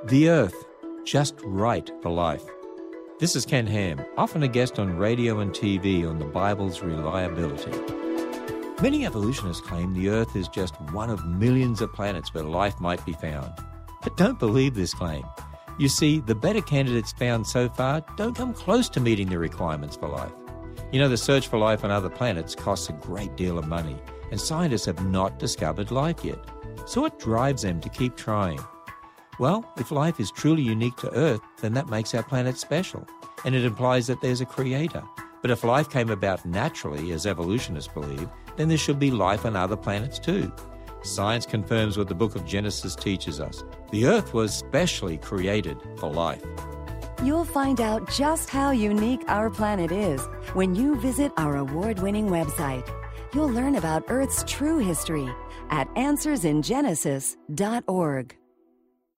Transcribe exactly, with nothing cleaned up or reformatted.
The Earth, just right for life. This is Ken Ham, often a guest on radio and T V on the Bible's reliability. Many evolutionists claim the Earth is just one of millions of planets where life might be found. But don't believe this claim. You see, the better candidates found so far don't come close to meeting the requirements for life. You know, the search for life on other planets costs a great deal of money, and scientists have not discovered life yet. So what drives them to keep trying? Well, if life is truly unique to Earth, then that makes our planet special, and it implies that there's a creator. But if life came about naturally, as evolutionists believe, then there should be life on other planets too. Science confirms what the book of Genesis teaches us. The Earth was specially created for life. You'll find out just how unique our planet is when you visit our award-winning website. You'll learn about Earth's true history at answers in genesis dot org.